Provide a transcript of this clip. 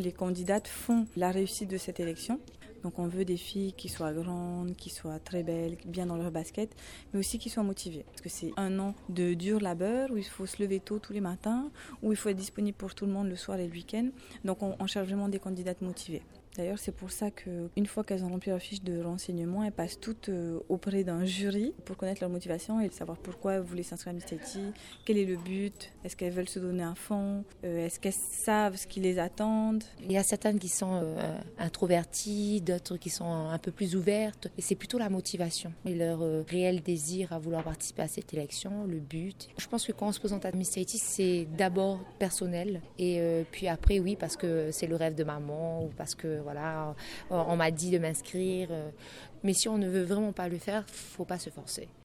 les candidates font la réussite de cette élection. Donc on veut des filles qui soient grandes, qui soient très belles, bien dans leur basket, mais aussi qui soient motivées. Parce que c'est un an de dur labeur où il faut se lever tôt tous les matins, où il faut être disponible pour tout le monde le soir et le week-end. Donc on cherche vraiment des candidates motivées. D'ailleurs, c'est pour ça qu'une fois qu'elles ont rempli leur fiche de renseignement, elles passent toutes auprès d'un jury pour connaître leur motivation et savoir pourquoi elles voulaient s'inscrire à Miss Tahiti, quel est le but, est-ce qu'elles veulent se donner à fond, est-ce qu'elles savent ce qui les attend. Il y a certaines qui sont introverties, d'autres qui sont un peu plus ouvertes. Et c'est plutôt la motivation et leur réel désir à vouloir participer à cette élection, le but. Je pense que quand on se présente à Miss Tahiti, c'est d'abord personnel et puis après, oui, parce que c'est le rêve de maman ou parce que voilà, on m'a dit de m'inscrire. Mais si on ne veut vraiment pas le faire, faut pas se forcer.